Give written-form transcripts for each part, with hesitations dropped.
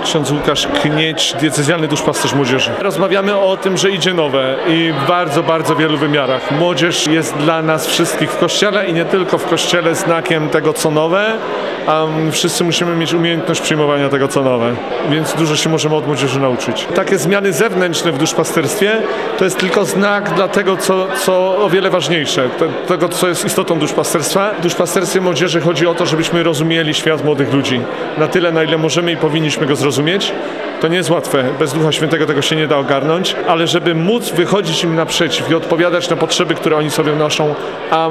ksiądz Łukasz Knieć, diecezjalny duszpasterz młodzieży. Rozmawiamy o tym, że idzie nowe i w bardzo, bardzo wielu wymiarach. Młodzież jest dla nas wszystkich w Kościele i nie tylko w Kościele znakiem tego, co nowe, a wszyscy musimy mieć umiejętność przyjmowania tego, co nowe, więc dużo się możemy od młodzieży nauczyć. Takie zmiany zewnętrzne w duszpasterstwie to jest tylko znak dla tego, co o wiele ważniejsze, tego, co jest istotą duszpasterstwa. W duszpasterstwie młodzieży chodzi o to, żebyśmy rozumieli świat młodych ludzi na tyle, na ile możemy i powinniśmy go zrozumieć. To nie jest łatwe, bez Ducha Świętego tego się nie da ogarnąć, ale żeby móc wychodzić im naprzeciw i odpowiadać na potrzeby, które oni sobie noszą, a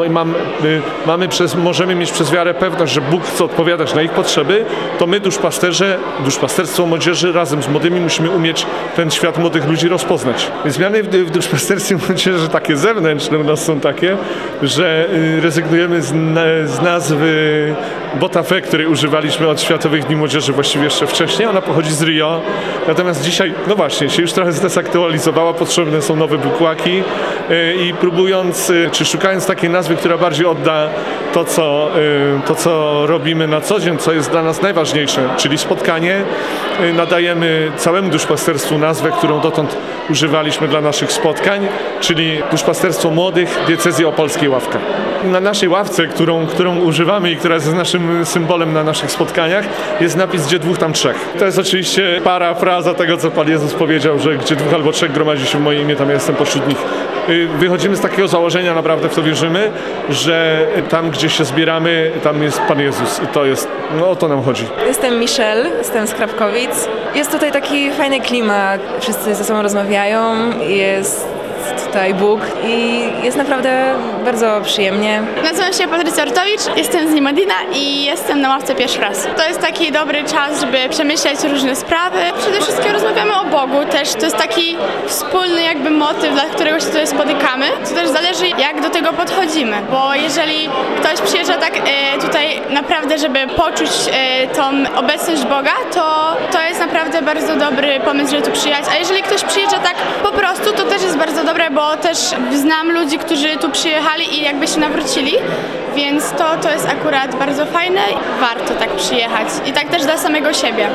możemy mieć przez wiarę pewność, że Bóg chce odpowiadać na ich potrzeby, to my, duszpasterze, duszpasterstwo młodzieży razem z młodymi musimy umieć ten świat młodych ludzi rozpoznać. Zmiany w duszpasterstwie młodzieży takie zewnętrzne u nas są takie, że rezygnujemy z nazwy Botafe, której używaliśmy od Światowych Dni Młodzieży właściwie jeszcze wcześniej. Ona pochodzi z Rio. Natomiast dzisiaj, no właśnie, się już trochę zdezaktualizowała, potrzebne są nowe bukłaki i próbując, czy szukając takiej nazwy, która bardziej odda to, co robimy na co dzień, co jest dla nas najważniejsze, czyli spotkanie, nadajemy całemu duszpasterstwu nazwę, którą dotąd używaliśmy dla naszych spotkań, czyli Duszpasterstwo Młodych Diecezji Opolskiej Ławka. Na naszej ławce, którą używamy i która jest naszym symbolem na naszych spotkaniach, jest napis gdzie dwóch, tam trzech. To jest oczywiście parafraza tego, co Pan Jezus powiedział, że gdzie dwóch albo trzech gromadzi się w moje imię, tam ja jestem pośród nich. Wychodzimy z takiego założenia, naprawdę w to wierzymy, że tam, gdzie się zbieramy, tam jest Pan Jezus i to jest, no o to nam chodzi. Jestem Michelle, jestem z Krapkowic. Jest tutaj taki fajny klimat, wszyscy ze sobą rozmawiają, jest tutaj Bóg i jest naprawdę bardzo przyjemnie. Nazywam się Patrycja Ortowicz, jestem z Niemodina i jestem na ławce pierwszy raz. To jest taki dobry czas, żeby przemyśleć różne sprawy. Przede wszystkim rozmawiamy o Bogu też. To jest taki wspólny jakby motyw, dla którego się tutaj spotykamy. To też zależy, jak do tego podchodzimy, bo jeżeli ktoś przyjeżdża tak tutaj naprawdę, żeby poczuć tą obecność Boga, to jest naprawdę bardzo dobry pomysł, żeby tu przyjechać. A jeżeli ktoś przyjeżdża tak po prostu, to też jest bardzo dobre, bo też znam ludzi, którzy tu przyjechali i jakby się nawrócili, więc to jest akurat bardzo fajne. Warto tak przyjechać i tak też dla samego siebie.